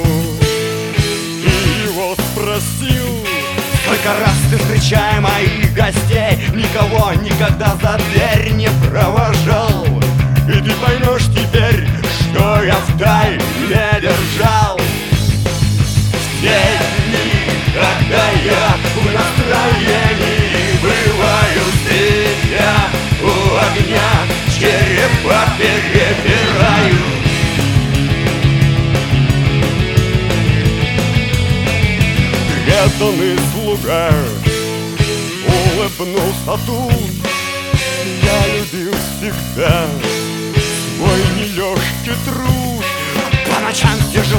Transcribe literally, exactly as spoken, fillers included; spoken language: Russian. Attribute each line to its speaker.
Speaker 1: и его спросил:
Speaker 2: сколько раз ты, встречая моих гостей, никого никогда за дверь не провожал?
Speaker 1: И ты поймешь теперь,
Speaker 2: что я втайне держал. Все дни, когда я в настроении бываю, сидя у огня, черепа перебираю.
Speaker 1: преданный слуга улыбнулся тут. Я любил всегда свой нелегкий труд.
Speaker 2: По ночам сижу